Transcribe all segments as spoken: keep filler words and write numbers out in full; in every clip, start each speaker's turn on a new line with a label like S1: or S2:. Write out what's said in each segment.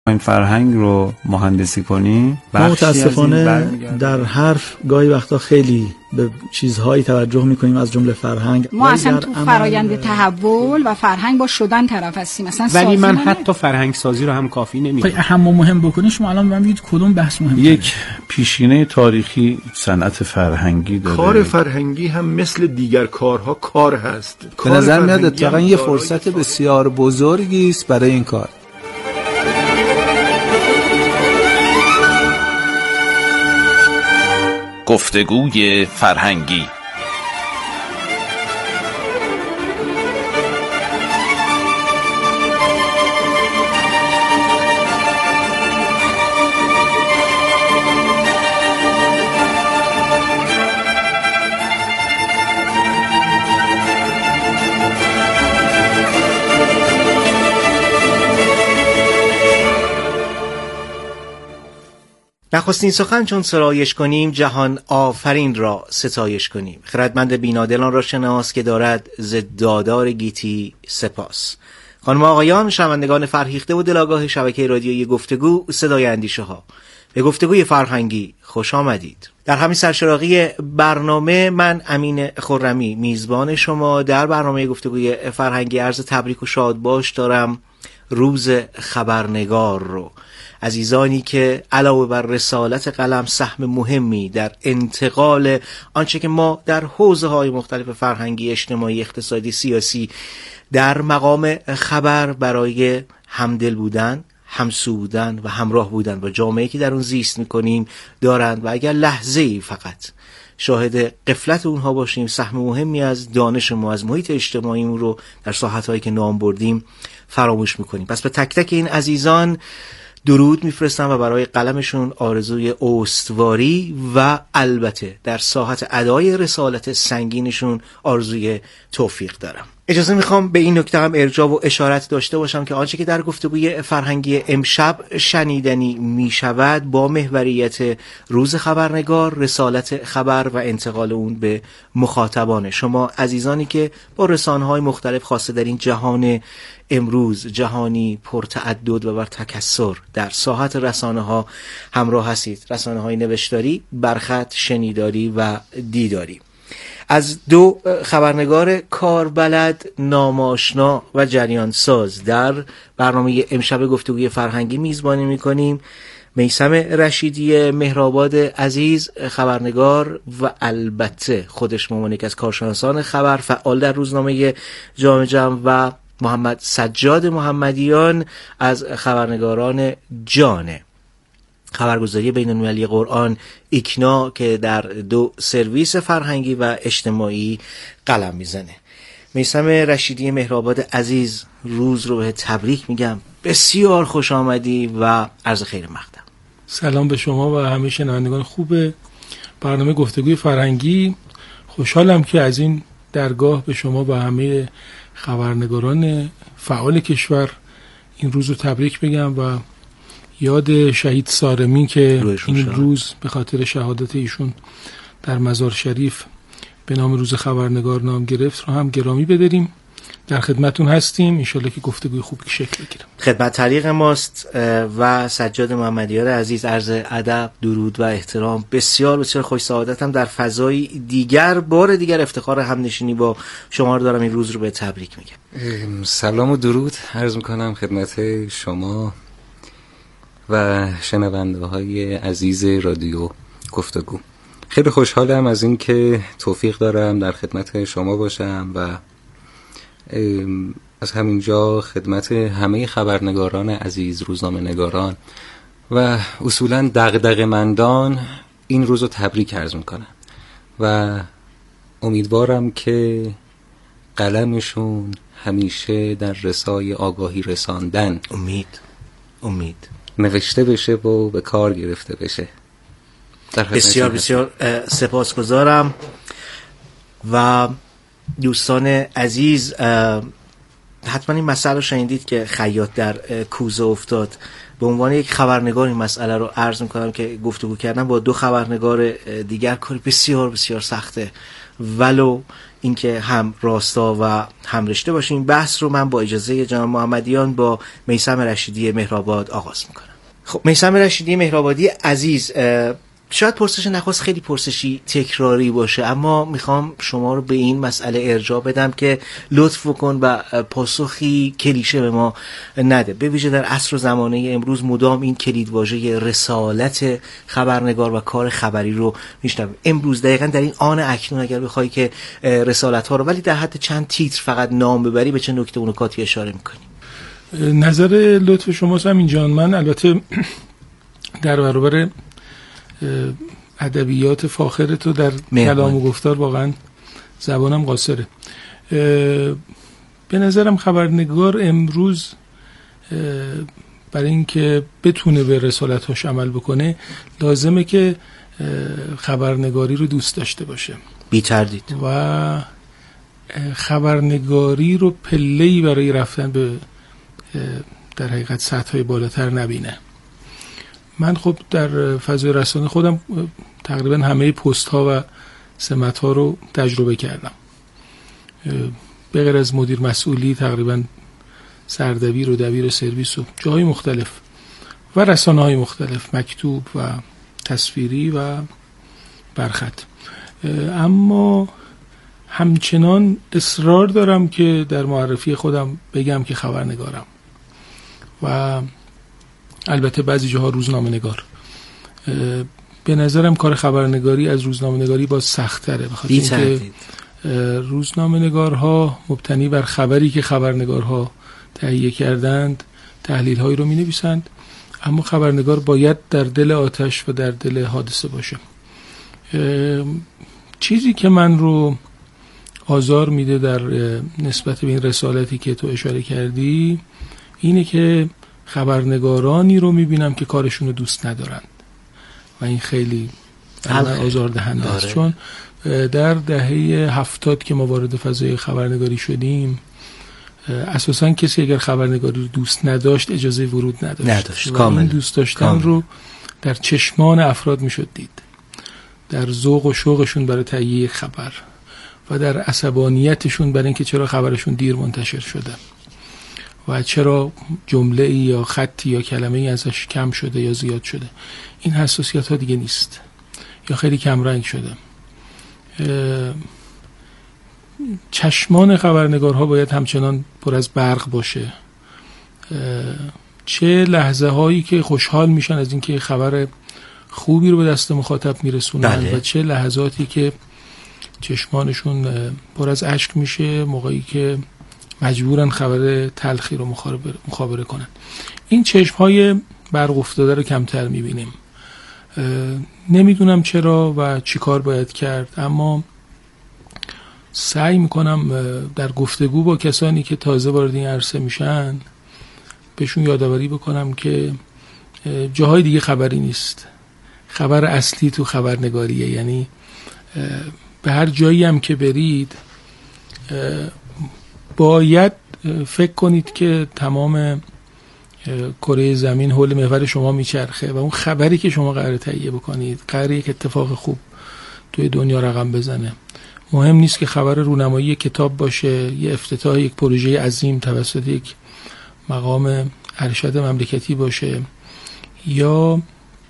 S1: این فرهنگ رو مهندسی کنیم.
S2: ما متاسفانه در حرف گاهی وقتا خیلی به چیزهایی توجه میکنیم از جمله فرهنگ.
S3: ما اصلا تو فرایند تحول و فرهنگ با شدن طرف هستیم مثلا.
S4: ولی من حتی فرهنگ سازی رو هم کافی نمی‌دونم.
S5: اهم و مهم بکنیم شما الان من بگید کدوم بحث مهمه؟
S1: یک پیشینه تاریخی صنعت فرهنگی داره.
S6: کار فرهنگی هم مثل دیگر کارها کار هست.
S7: به نظر میاد اتفاقا یه فرصت بسیار بزرگی است برای این کار.
S8: گفتگوی فرهنگی.
S9: نخستین سخن چون سرایش کنیم جهان آفرین را ستایش کنیم. خردمند بینادلان را شناس که دارد ز دادار گیتی سپاس. خانم آقایان، شنوندگان فرهیخته و دلاگاه شبکه رادیویی گفتگو صدای اندیشه ها، به گفتگوی فرهنگی خوش آمدید. در همین سرشراقی برنامه من امین خرمی میزبان شما در برنامه گفتگوی فرهنگی عرض تبریک و شادباش دارم روز خبرنگار رو. عزیزانی که علاوه بر رسالت قلم سهم مهمی در انتقال آنچه که ما در حوزه‌های مختلف فرهنگی، اجتماعی، اقتصادی، سیاسی در مقام خبر برای همدل بودن، همسو بودن و همراه بودن با جامعه‌ای که در اون زیست می‌کنیم دارند و اگر لحظه‌ای فقط شاهد غفلت اونها باشیم سهم مهمی از دانش ما از محیط اجتماعیمون رو در ساحت‌هایی که نام بردیم فراموش می‌کنیم. پس به تک تک این عزیزان درود میفرستم و برای قلمشون آرزوی استواری و البته در ساحت ادای رسالت سنگینشون آرزوی توفیق دارم. اجازه میخوام به این نکته هم ارجاع و اشارت داشته باشم که آنچه که در گفتگوی فرهنگی امشب شنیدنی میشود با محوریت روز خبرنگار، رسالت خبر و انتقال اون به مخاطبان شما عزیزانی که با رسانه‌های مختلف خاصه در این جهان امروز جهانی پرتعدد و بر تکثر در ساحت رسانه‌ها همراه هستید. رسانه‌های نوشتاری، برخط، شنیداری و دیداری. از دو خبرنگار کاربلد، ناماشنا و جریان ساز در برنامه امشب گفتگوی فرهنگی میزبانی میکنیم. میثم رشیدی مهرآباد عزیز، خبرنگار و البته خودش ممانک از کارشناسان خبر، فعال در روزنامه جامع جمع، و محمد سجاد محمدیان از خبرنگاران جانه خبرگزاری بین‌المللی قرآن ایکنا که در دو سرویس فرهنگی و اجتماعی قلم میزنه. میثم رشیدی مهرآباد عزیز، روز رو به تبریک میگم، بسیار خوش آمدی و عرض خیر مقدم.
S10: سلام به شما و همه شنوندگان خوب برنامه گفتگوی فرهنگی. خوشحالم که از این درگاه به شما و همه خبرنگاران فعال کشور این روز رو تبریک بگم و یاد شهید سارمی که این روز به خاطر شهادت ایشون در مزار شریف به نام روز خبرنگار نام گرفت رو هم گرامی بداریم. در خدمتون هستیم، انشالله که گفتگوی خوب شکل بگیرم.
S9: خدمت طریق ماست و سجاد محمدیار عزیز، عرض ادب، درود و احترام. بسیار بسیار خوش سعادتم در فضای دیگر، بار دیگر افتخار همنشینی با شما رو دارم. این روز رو به تبریک میگم.
S11: سلام و درود عرض میکنم خدمت شما و شنونده های عزیز رادیو گفتگو. خیلی خوشحالم از این که توفیق دارم در خدمت شما باشم و از همینجا خدمت همه خبرنگاران عزیز، روزنامه نگاران و اصولاً دغدغه‌مندان این روز رو تبریک عرض میکنم و امیدوارم که قلمشون همیشه در رسای آگاهی رساندن
S9: امید امید
S11: نوشته بشه و به کار گرفته بشه.
S9: بسیار بسیار سپاسگزارم. و دوستان عزیز، حتما این مسئله رو شنیدید که خیاط در کوزه افتاد. به عنوان یک خبرنگار این مسئله رو عرض میکنم که گفتگو کردم با دو خبرنگار دیگر کار بسیار بسیار سخته، ولو اینکه هم راستا و هم رشته باشیم. بحث رو من با اجازه جناب محمدیان با میثم رشیدی مهرآباد آغاز میکنم. خب میثم رشیدی مهرآبادی عزیز، شاید پرسش نخواست خیلی پرسشی تکراری باشه، اما میخوام شما رو به این مسئله ارجاع بدم که لطف کن و پاسخی کلیشه به ما نده. به ویژه در عصر و زمانه امروز مدام این کلیدواژه رسالت خبرنگار و کار خبری رو میشنویم. امروز دقیقاً در این آن اکنون اگر بخوای که رسالت ها رو ولی در حد چند تیتر فقط نام ببری، به چه نکته و نکاتی اشاره میکنی؟
S10: نظر لطف شماست همین جان. من البته در برابر ادبیات فاخر تو در کلام و گفتار واقعا زبانم قاصره. به نظرم خبرنگار امروز برای اینکه بتونه به رسالت‌هاش عمل بکنه لازمه که خبرنگاری رو دوست داشته باشه، بی تردید، و خبرنگاری رو پله‌ای برای رفتن به در حقیقت سطح‌های بالاتر نبینه. من خب در فضای رسانه خودم تقریبا همه پست ها و سمت ها رو تجربه کردم، به غیر از مدیر مسئولی تقریبا سردبیر و دبیر سرویس و جاهای مختلف و رسانه های مختلف، مکتوب و تصویری و برخط. اما همچنان اصرار دارم که در معرفی خودم بگم که خبرنگارم و البته بعضی جاها روزنامه نگار. به نظرم کار خبرنگاری از روزنامه نگاری باز سخت‌تره، بخاطر اینکه روزنامه نگارها مبتنی بر خبری که خبرنگارها تهیه کردند تحلیل هایی رو می‌نویسند، اما خبرنگار باید در دل آتش و در دل حادثه باشه. چیزی که من رو آزار میده در نسبت به این رسالتی که تو اشاره کردی اینه که خبرنگارانی رو میبینم که کارشون رو دوست ندارند و این خیلی آزار دهنده است، چون در دهه هفتاد که ما وارد فضای خبرنگاری شدیم اساساً کسی اگر خبرنگاری رو دوست نداشت اجازه ورود نداشت, نداشت. و کامل. این دوست داشتن کامل. رو در چشمان افراد میشد دید، در ذوق و شوقشون برای تهیه خبر و در عصبانیتشون برای اینکه چرا خبرشون دیر منتشر شده و چرا جمله ای یا خطی یا کلمه ای ازش کم شده یا زیاد شده. این حساسیت ها دیگه نیست یا خیلی کم رنگ شده. چشمان خبرنگارها باید همچنان پر از برق باشه، چه لحظه هایی که خوشحال میشن از اینکه خبر خوبی رو به دست مخاطب میرسونن و چه لحظاتی که چشمانشون پر از اشک میشه موقعی که مجبورن خبر تلخی رو مخابره کنن. این چشم‌های برق افتاده رو کمتر می‌بینیم. نمیدونم چرا و چی کار باید کرد، اما سعی میکنم در گفتگو با کسانی که تازه وارد این عرصه میشن بهشون یادآوری بکنم که جاهای دیگه خبری نیست، خبر اصلی تو خبرنگاریه. یعنی به هر جایی هم که برید باید فکر کنید که تمام کره زمین حول محور شما میچرخه و اون خبری که شما قراره تهیه بکنید قراره یک اتفاق خوب توی دنیا رقم بزنه. مهم نیست که خبر رونمایی کتاب باشه، یه افتتاح یک پروژه عظیم توسط یک مقام ارشد مملکتی باشه، یا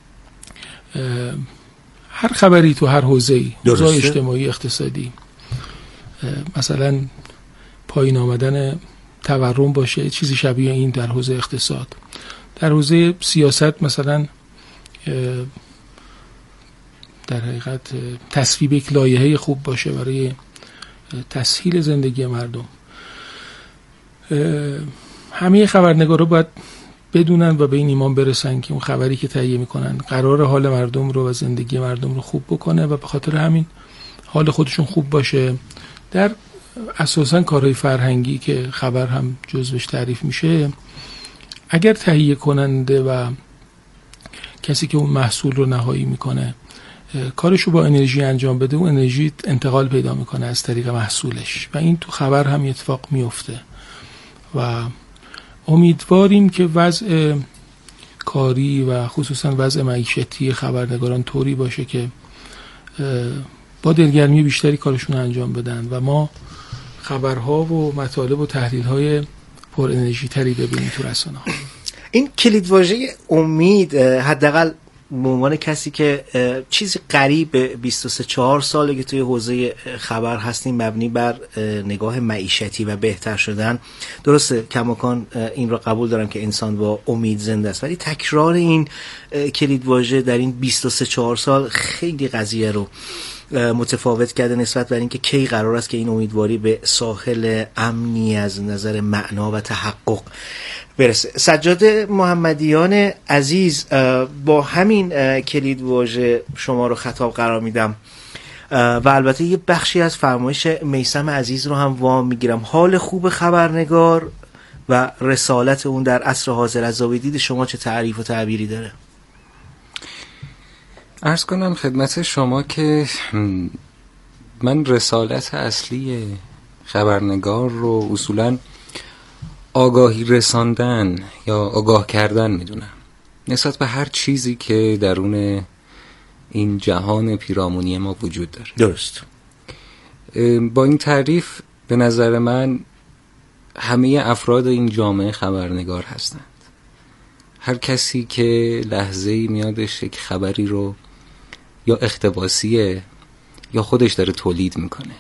S10: هر خبری تو هر حوزه‌ای، حوزه اجتماعی، اقتصادی، مثلا پایین آمدن تورم باشه، چیزی شبیه این در حوزه اقتصاد. در حوزه سیاست مثلا در حقیقت تصویب یک لایحه خوب باشه برای تسهیل زندگی مردم. همه خبرنگارا باید بدونن و به این ایمان برسن که اون خبری که تهیه میکنن قرار حال مردم رو و زندگی مردم رو خوب بکنه و به خاطر همین حال خودشون خوب باشه. در اساساً کارهای فرهنگی که خبر هم جزوش تعریف میشه، اگر تهیه کننده و کسی که اون محصول رو نهایی میکنه کارشو با انرژی انجام بده، اون انرژی انتقال پیدا میکنه از طریق محصولش و این تو خبر هم اتفاق میفته و امیدواریم که وضع کاری و خصوصا وضع معیشتی خبرنگاران طوری باشه که با دلگرمی بیشتری کارشون انجام بدن و ما خبرها و مطالب و تحلیل‌های پر انرژی تری ببینیم تو رسانه‌ها.
S9: این کلیدواژه امید، حداقل به عنوان کسی که چیزی قریب به بیست و سه چهار ساله که توی حوزه خبر هستیم مبنی بر نگاه معیشتی و بهتر شدن، درسته کماکان این را قبول دارم که انسان با امید زنده است، ولی تکرار این کلیدواژه در این بیست و سه چهار سال خیلی قضیه رو متفاوت کرده نسبت بر اینکه کی قرار است که این امیدواری به ساحل امنی از نظر معنا و تحقق برسه. سجاد محمدیان عزیز، با همین کلیدواژه شما رو خطاب قرار میدم و البته یه بخشی از فرمایش میثم عزیز رو هم وام میگیرم. حال خوب خبرنگار و رسالت اون در عصر حاضر از زاویه دید شما چه تعریف و تعبیری داره؟
S11: عرض کنم خدمت شما که من رسالت اصلی خبرنگار رو اصولاً آگاهی رساندن یا آگاه کردن میدونم نسبت به هر چیزی که درون این جهان پیرامونی ما وجود داره.
S9: درست.
S11: با این تعریف به نظر من همه افراد این جامعه خبرنگار هستند. هر کسی که لحظه‌ای میادش یک خبری رو یا اقتباسیه یا خودش داره تولید میکنه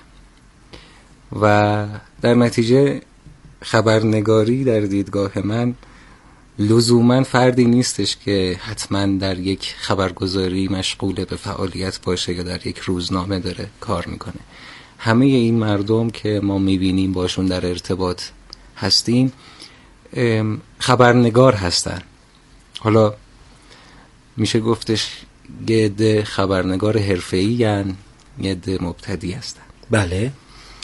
S11: و در نتیجه خبرنگاری در دیدگاه من لزوما فردی نیستش که حتما در یک خبرگزاری مشغول به فعالیت باشه یا در یک روزنامه داره کار میکنه. همه این مردم که ما میبینیم باشون در ارتباط هستیم خبرنگار هستن. حالا میشه گفتش یه عده خبرنگار حرفه‌ای هستن، یه عده مبتدی هستن.
S9: بله.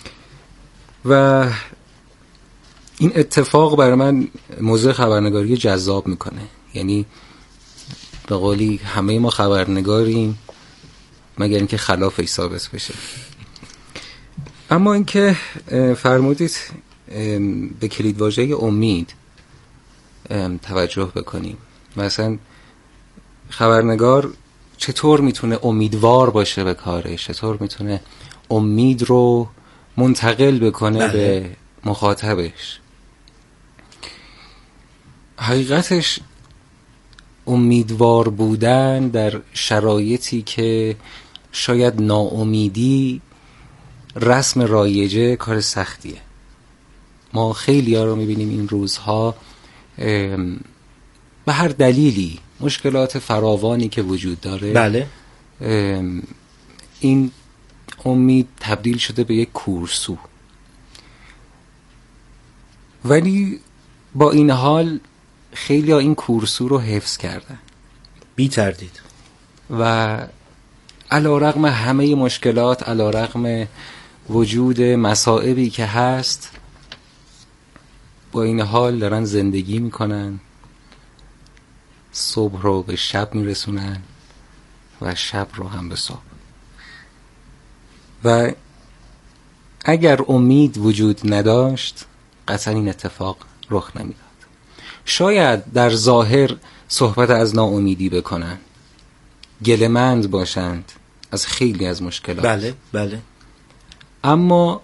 S11: و این اتفاق برای من موضوع خبرنگاری جذاب میکنه. یعنی به قولی همه ما خبرنگاریم مگر اینکه خلافش ثابت بشه. اما اینکه فرمودید به کلیدواژه امید توجه بکنیم، مثلا خبرنگار چطور میتونه امیدوار باشه به کارش، چطور میتونه امید رو منتقل بکنه بله. به مخاطبش. حقیقتش امیدوار بودن در شرایطی که شاید ناامیدی رسم رایجه کار سختیه. ما خیلی ها رو میبینیم این روزها به هر دلیلی مشکلات فراوانی که وجود داره
S9: بله.
S11: این امید تبدیل شده به یک کورسو، ولی با این حال خیلی ها این کورسو رو حفظ کردن
S9: بی تردید
S11: و علیرغم همه مشکلات، علیرغم وجود مصائبی که هست، با این حال دارن زندگی میکنن، صبح رو به شب میرسونن و شب رو هم به صبح. و اگر امید وجود نداشت قطعا این اتفاق رخ نمیداد. شاید در ظاهر صحبت از ناامیدی بکنن، گله‌مند باشند از خیلی از مشکلات،
S9: بله بله،
S11: اما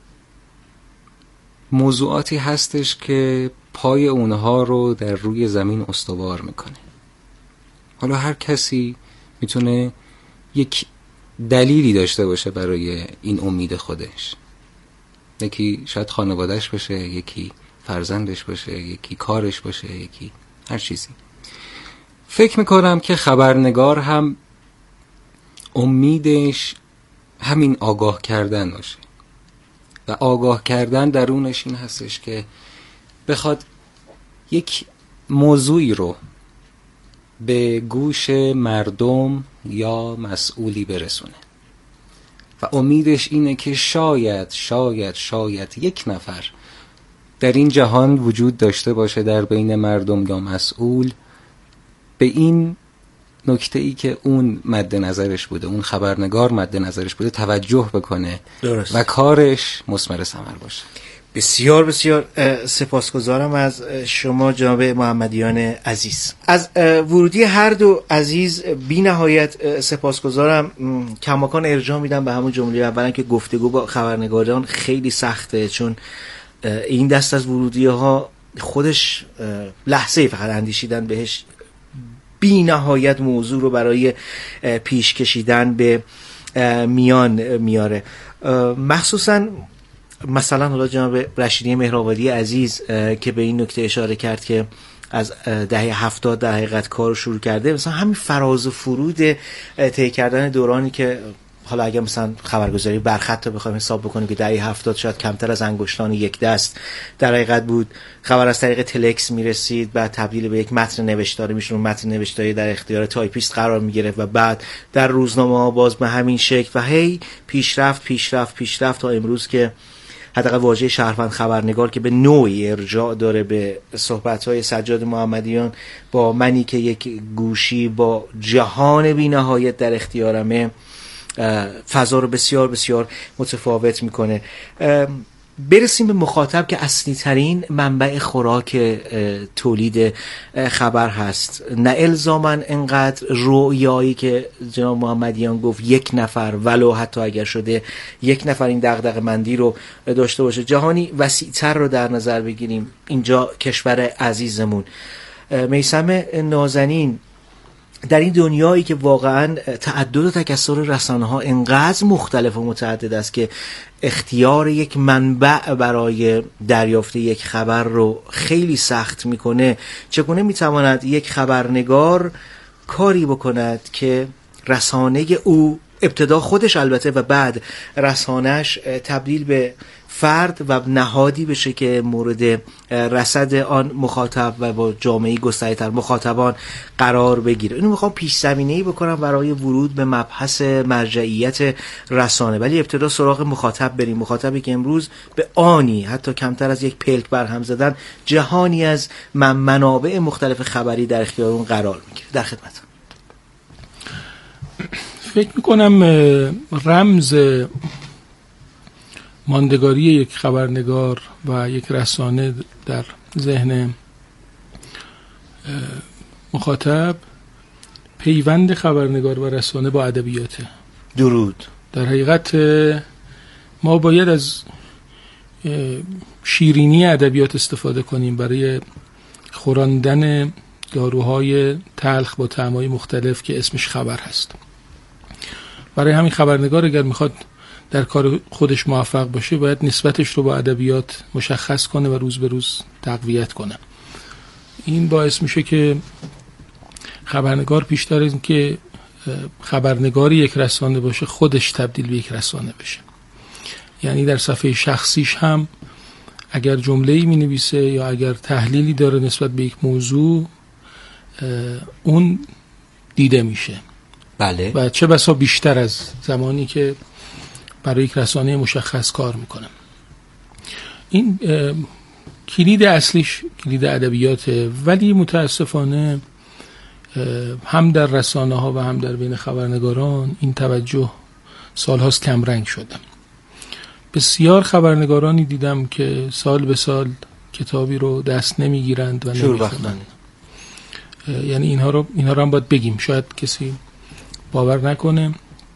S11: موضوعاتی هستش که پای اونها رو در روی زمین استوار میکنه. حالا هر کسی میتونه یک دلیلی داشته باشه برای این امید خودش. یکی شاید خانوادهش باشه، یکی فرزندش باشه، یکی کارش باشه، یکی هر چیزی. فکر میکنم که خبرنگار هم امیدش همین آگاه کردن باشه و آگاه کردن درونش این هستش که بخواد یک موضوعی رو به گوش مردم یا مسئولی برسونه و امیدش اینه که شاید شاید شاید یک نفر در این جهان وجود داشته باشه در بین مردم یا مسئول به این نکته ای که اون مد نظرش بوده، اون خبرنگار مد نظرش بوده توجه بکنه.
S9: درست.
S11: و کارش مثمر ثمر باشه.
S9: بسیار بسیار سپاسگزارم از شما جناب محمدیان عزیز. از ورودی هر دو عزیز بی نهایت سپاسگزارم. کماکان ارجاع میدم به همون جمله اولا که گفتگو با خبرنگاران خیلی سخته، چون این دست از ورودی ها خودش لحظه فقط اندیشیدن بهش بی نهایت موضوع رو برای پیش کشیدن به میان میاره. مخصوصا مثلا حالا جناب رشیدی مهرآبادی عزیز که به این نکته اشاره کرد که از دهه هفتاد در حقیقت کار رو شروع کرده، مثلا همین فراز و فرود طی کردن دورانی که حالا اگه مثلا خبرگزاری برخط رو بخوایم حساب بکنیم که دهه هفتاد شاید کمتر از انگشتان یک دست در حقیقت بود، خبر از طریق تلکس میرسید، بعد تبدیل به یک متن نوشتاری میشد، متن نوشتاری در اختیار تایپیست قرار میگرفت و بعد در روزنامه ها باز به همین شکل و هی پیشرفت پیشرفت پیشرفت تا امروز که حداقل واژه شهروند خبرنگار که به نوعی ارجاع داره به صحبت‌های سجاد محمدیان با منی که یک گوشی با جهان بی‌نهایت در اختیارمه فضا رو بسیار بسیار متفاوت میکنه. برسیم به مخاطب که اصلی ترین منبع خوراک تولید خبر هست، نه الزاماً انقدر رویایی که جناب محمدیان گفت یک نفر ولو حتی اگر شده یک نفر این دغدغه مندی رو داشته باشه. جهانی وسیع‌تر رو در نظر بگیریم، اینجا کشور عزیزمون. میثم نازنین، در این دنیایی که واقعا تعدد و تکثر رسانه‌ها انقدر مختلف و متعدد است که اختیار یک منبع برای دریافت یک خبر رو خیلی سخت میکنه، چگونه میتواند یک خبرنگار کاری بکند که رسانه او ابتدا خودش البته و بعد رسانش تبدیل به فرد و نهادی بشه که مورد رصد آن مخاطب و با جامعه گسترده‌تر مخاطبان قرار بگیره. اینو میخوام پیش زمینه‌ای بکنم برای ورود به مبحث مرجعیت رسانه، ولی ابتدا سراغ مخاطب بریم. مخاطبی که امروز به آنی حتی کمتر از یک پلک برهم زدن جهانی از منابع مختلف خبری در اختیار اون قرار میگیره. در خدمتم.
S10: فکر میکنم رمز ماندگاری یک خبرنگار و یک رسانه در ذهن مخاطب پیوند خبرنگار و رسانه با ادبیاته.
S9: درود.
S10: در حقیقت ما باید از شیرینی ادبیات استفاده کنیم برای خوراندن داروهای تلخ با طعم‌های مختلف که اسمش خبر هست. برای همین خبرنگار اگر میخواد در کار خودش موفق باشه باید نسبتش رو با ادبیات مشخص کنه و روز به روز تقویت کنه. این باعث میشه که خبرنگار پیشتر از این که خبرنگاری یک رسانه باشه خودش تبدیل به یک رسانه بشه. یعنی در صفحه شخصیش هم اگر جمله‌ای می‌نویسه یا اگر تحلیلی داره نسبت به یک موضوع اون دیده میشه.
S9: بله.
S10: و چه بسا بیشتر از زمانی که برای یک رسانه مشخص کار میکنم. این کلید اصلیش کلید ادبیاته، ولی متاسفانه هم در رسانه ها و هم در بین خبرنگاران این توجه سالهاست کمرنگ شده. بسیار خبرنگارانی دیدم که سال به سال کتابی رو دست نمیگیرند و نمیخونند. یعنی اینها رو اینها رو هم باید بگیم، شاید کسی باور نکنه،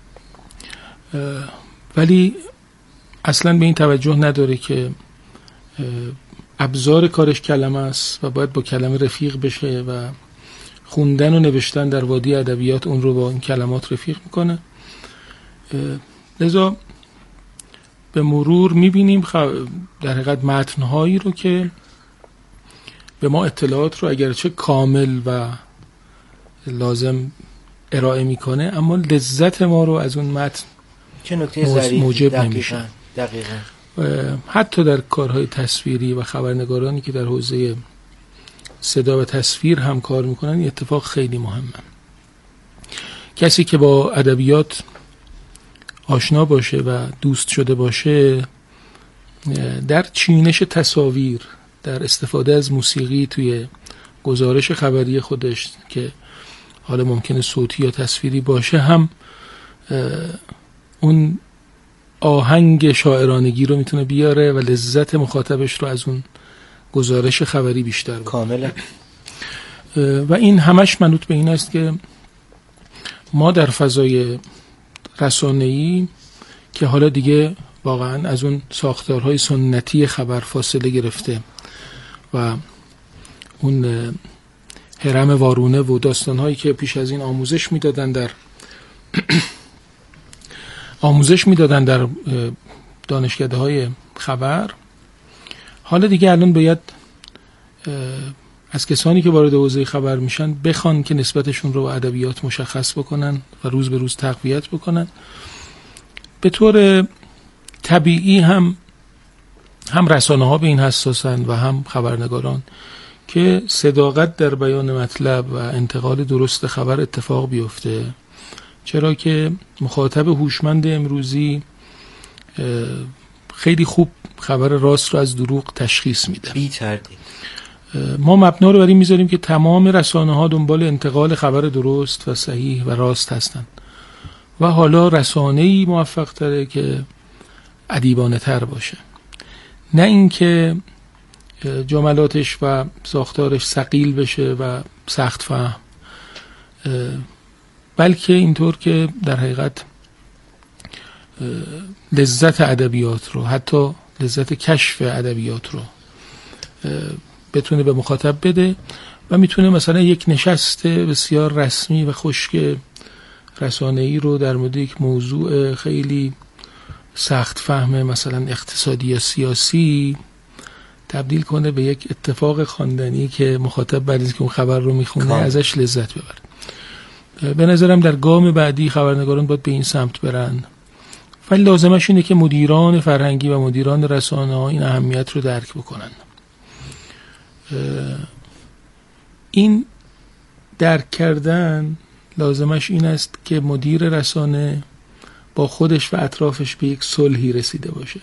S10: ولی اصلا به این توجه نداره که ابزار کارش کلمه است و باید با کلمه رفیق بشه و خوندن و نوشتن در وادی ادبیات اون رو با این کلمات رفیق میکنه. لذا به مرور میبینیم در حقیقت متنهایی رو که به ما اطلاعات رو اگرچه کامل و لازم ارائه میکنه اما لذت ما رو از اون متن
S9: چه نکته ظریفی
S10: موجب نمیشه.
S9: دقیقاً.
S10: حتی در کارهای تصویری و خبرنگارانی که در حوزه صدا و تصویر هم کار میکنن این اتفاق خیلی مهمه. کسی که با ادبیات آشنا باشه و دوست شده باشه در چینش تصاویر، در استفاده از موسیقی توی گزارش خبری خودش که حالا ممکنه صوتی یا تصویری باشه هم اون آهنگ شاعرانگی رو میتونه بیاره و لذت مخاطبش رو از اون گزارش خبری بیشتر بکنه.
S9: کاملا.
S10: و این همش منوط به این است که ما در فضای رسانه‌ای که حالا دیگه واقعا از اون ساختارهای سنتی خبر فاصله گرفته و اون هرم وارونه و داستانهایی که پیش از این آموزش میدادن در آموزش میدادن در دانشکده‌های خبر، حالا دیگه الان باید از کسانی که وارد حوزه خبر میشن بخوان که نسبتشون رو به ادبیات مشخص بکنن و روز به روز تقویت بکنن. به طور طبیعی هم هم رسانه ها به این حساسن و هم خبرنگاران که صداقت در بیان مطلب و انتقال درست خبر اتفاق بیفته، چرا که مخاطب هوشمند امروزی خیلی خوب خبر راست رو از دروغ تشخیص میده.
S9: بی تردید.
S10: ما مبنا رو بر این میذاریم که تمام رسانه ها دنبال انتقال خبر درست و صحیح و راست هستند و حالا رسانه‌ای موفق تره که ادیبانه تر باشه، نه اینکه جملاتش و ساختارش ثقیل بشه و سخت فهم، بلکه اینطور که در حقیقت لذت ادبیات رو، حتی لذت کشف ادبیات رو بتونه به مخاطب بده و میتونه مثلا یک نشست بسیار رسمی و خشک رسانه‌ای رو در مورد یک موضوع خیلی سخت فهم مثلا اقتصادی یا سیاسی تبدیل کنه به یک اتفاق خواندنی که مخاطب بعد از که اون خبر رو میخونه کام. ازش لذت ببره. به نظرم در گام بعدی خبرنگاران باید به این سمت برن، ولی لازمش اینه که مدیران فرهنگی و مدیران رسانه ها این اهمیت رو درک بکنن. این درک کردن لازمش این است که مدیر رسانه با خودش و اطرافش به یک صلحی رسیده باشه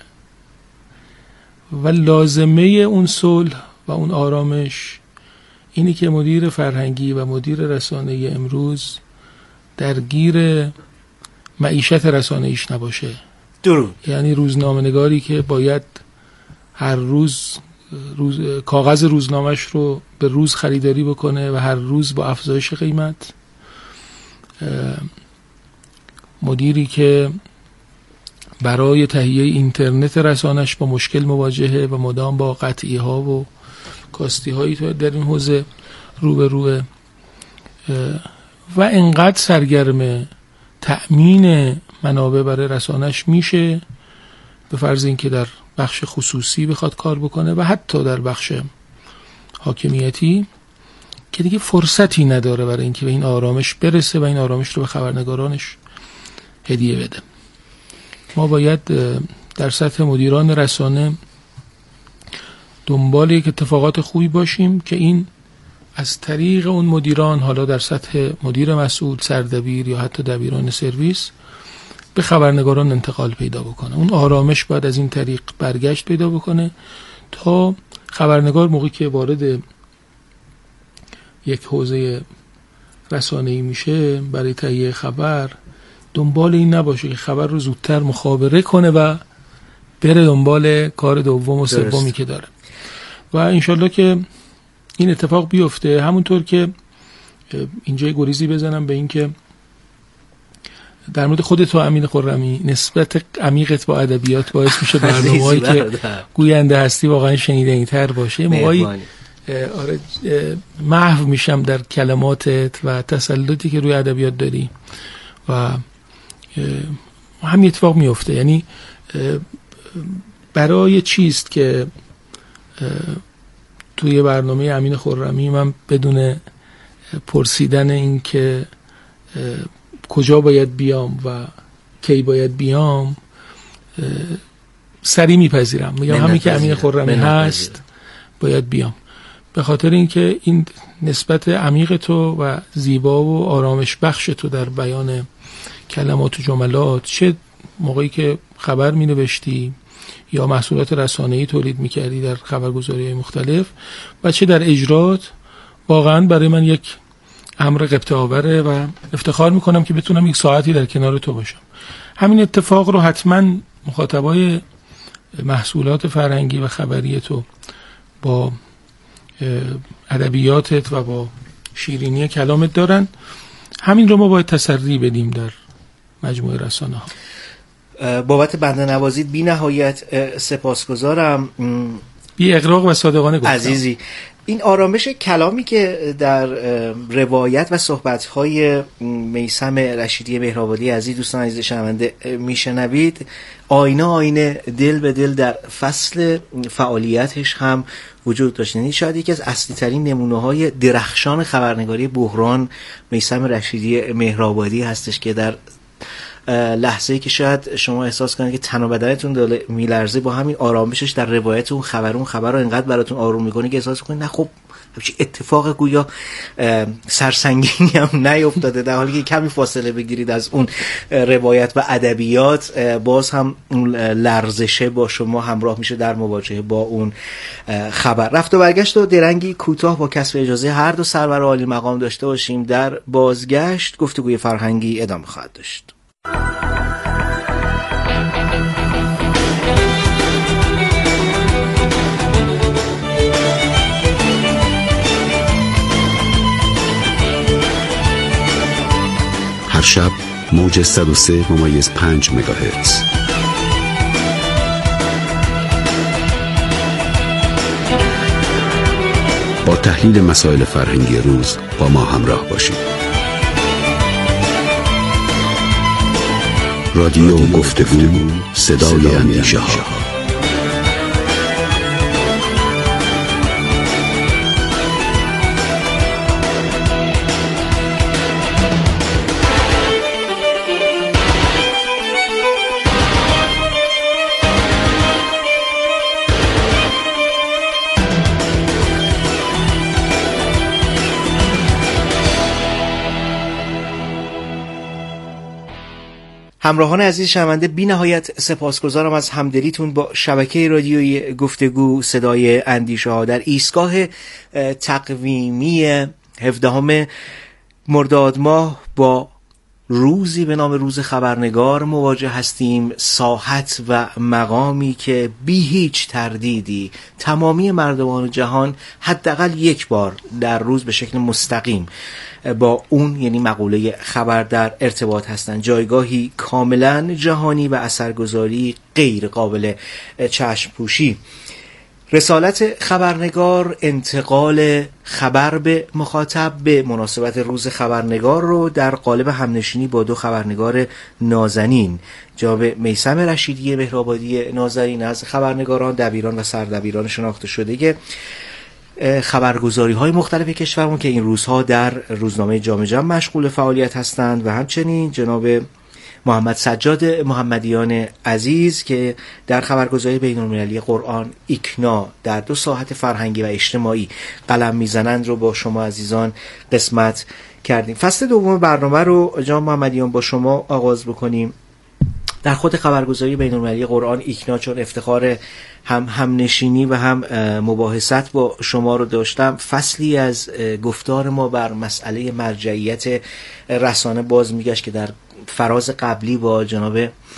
S10: و لازمه اون صلح و اون آرامش اینی که مدیر فرهنگی و مدیر رسانه امروز درگیر معیشت رسانه ایش نباشه.
S9: درود.
S10: یعنی روزنامه‌نگاری که باید هر روز روز کاغذ روزنامه‌اش رو به روز خریداری بکنه و هر روز با افزایش قیمت، مدیری که برای تهیه اینترنت رسانش با مشکل مواجهه و مدام با قطعی ها و کاستی هایی در این حوزه رو به روه و انقدر سرگرم تأمین منابع برای رسانش میشه، به فرض اینکه در بخش خصوصی بخواد کار بکنه و حتی در بخش حاکمیتی، که دیگه فرصتی نداره برای اینکه به این آرامش برسه و این آرامش رو به خبرنگارانش هدیه بده. ما باید در سطح مدیران رسانه دنبال یک اتفاقات خوبی باشیم که این از طریق اون مدیران، حالا در سطح مدیر مسئول، سردبیر یا حتی دبیران سرویس، به خبرنگاران انتقال پیدا بکنه. اون آرامش باید از این طریق برگشت پیدا بکنه تا خبرنگار موقعی که وارد یک حوزه رسانه‌ای میشه برای تهیه خبر، دنبال این نباشه که خبر رو زودتر مخابره کنه و بره دنبال کار دوم و سومی که داره. و انشالله که این اتفاق بیفته. همونطور که اینجا گریزی بزنم به این که در مورد خودت و امین خرمی، نسبت عمیقت با ادبیات باعث میشه برنامه‌هایی که گوینده هستی واقعا شنیدنی‌تر باشه. موقعی آره محو میشم در کلماتت و تسلطی که روی ادبیات داری و همین اتفاق میفته. یعنی برای چیست که توی برنامه امین خرمی من بدون پرسیدن این که کجا باید بیام و کی باید بیام سری میپذیرم، میگم همین که امین خرمی هست باید بیام، به خاطر اینکه این نسبت عمیق تو و زیبا و آرامش بخش تو در بیان کلمات و جملات، چه موقعی که خبر می نوشتی یا محصولات رسانه‌ای تولید می کردی در خبرگزاری‌های مختلف و چه در اجرات، واقعا برای من یک امر غبطه آوره و افتخار می کنم که بتونم یک ساعتی در کنار تو باشم. همین اتفاق رو حتما مخاطبای محصولات فرهنگی و خبری تو با ادبیاتت و با شیرینی کلامت دارن. همین رو ما باید تسری بدیم در مجموعه رسانه ها.
S9: بابت بنده نوازید بی نهایت سپاسگزارم.
S10: بی اغراق و صادقانه گفتم
S9: عزیزی. این آرامش کلامی که در روایت و صحبت‌های میثم رشیدی مهرآبادی عزیز، دوستان عزیز شنونده میشنوید، آینه آینه دل به دل در فصل فعالیتش هم وجود داشت. یعنی شاید یکی از اصلی ترین نمونه‌های درخشان خبرنگاری بحران میثم رشیدی مهرآبادی هستش که در لحظه‌ای که شاید شما احساس کنید که تن و بدنتون داره میلرزه، با همین آرامشش در روایت اون خبر اون خبر رو اینقدر براتون آروم میکنه که احساس کنید نه خب همچین اتفاق گویا سرسنگینی هم نیفتاده، در حالی که کمی فاصله بگیرید از اون روایت و ادبیات باز هم اون لرزشه با شما همراه میشه در مواجهه با اون خبر. رفت و برگشت و درنگی کوتاه با کسب اجازه هر دو سرور عالی مقام داشته باشیم. در بازگشت گفتگوی فرهنگی ادامه خواهد داشت.
S12: هر شب موج صد و سه ممیز پنج مگاهرتز. با تحلیل مسائل فرهنگی روز با ما همراه باشید. رادیو گفتگو، صدای اندیشه ها.
S9: همراهان عزیز شنونده بی نهایت سپاسگزارم از همدلیتون با شبکه رادیویی گفتگو صدای اندیشه ها. در ایستگاه تقویمی هفدهم مرداد ماه با روزی به نام روز خبرنگار مواجه هستیم، ساحت و مقامی که بی هیچ تردیدی تمامی مردمان جهان حداقل یک بار در روز به شکل مستقیم با اون یعنی مقوله خبر در ارتباط هستند. جایگاهی کاملا جهانی و اثرگذاری غیر قابل چشم پوشی. رسالت خبرنگار انتقال خبر به مخاطب به مناسبت روز خبرنگار رو در قالب همنشینی با دو خبرنگار نازنین، جناب میثم رشیدی مهرآبادی نازنین از خبرنگاران، دبیران و سردبیران شناخته شده خبرگزاری های مختلف کشورمون که این روزها در روزنامه جامع جم مشغول فعالیت هستند، و همچنین جناب محمد سجاد محمدیان عزیز که در خبرگزاری بین‌المللی قرآن ایکنا در دو ساحت فرهنگی و اجتماعی قلم میزنند رو با شما عزیزان قسمت کردیم. فصل دوم برنامه رو جناب محمدیان با شما آغاز بکنیم. در خود خبرگزاری بین‌المللی قرآن ایکنا چون افتخار هم همنشینی و هم مباحثت با شما رو داشتم، فصلی از گفتار ما بر مسئله مرجعیت رسانه باز میگشت که در فراز قبلی با جناب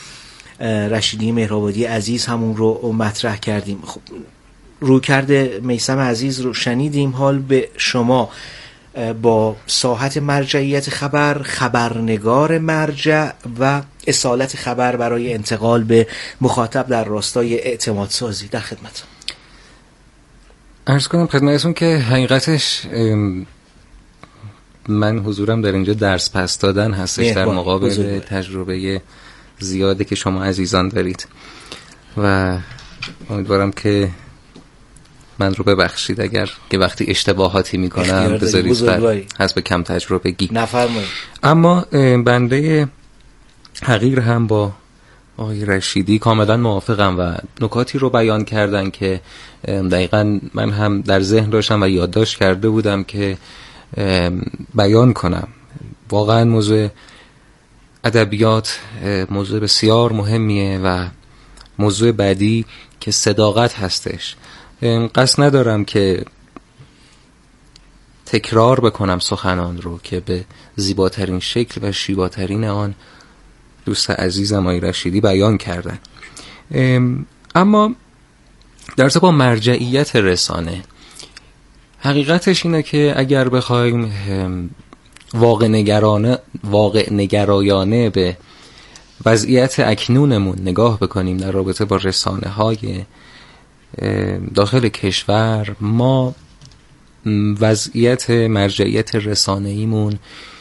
S9: رشیدی مهرآبادی عزیز همون رو مطرح کردیم. خب رویکرد میثم عزیز رو شنیدیم، حال به شما با ساحت مرجعیت خبر، خبرنگار مرجع و اصالت خبر برای انتقال به مخاطب در راستای اعتماد سازی در خدمت.
S11: عرض کنم خدمتتون که حقیقتش من حضورم در اینجا درس پس دادن هستش در مقابل تجربه زیاده که شما عزیزان دارید و امیدوارم که من رو ببخشید اگر که وقتی اشتباهاتی میکنم بذارید بر حسب کم تجربگی
S9: نفرمایید.
S11: اما بنده حقیر هم با آقای رشیدی کاملا موافقم و نکاتی رو بیان کردن که دقیقاً من هم در ذهن داشتم و یادداشت کرده بودم که بیان کنم. واقعا موضوع ادبیات موضوع بسیار مهمیه و موضوع بعدی که صداقت هستش. قصد ندارم که تکرار بکنم سخنان رو که به زیباترین شکل و شیواترین آن دوست عزیزم آقای رشیدی بیان کردن. اما در ارتباط با مرجعیت رسانه، حقیقتش اینه که اگر بخوایم واقع نگرانه واقع نگرایانه به وضعیت اکنونمون نگاه بکنیم در رابطه با رسانه های داخل کشور، ما وضعیت مرجعیت رسانه‌ایمون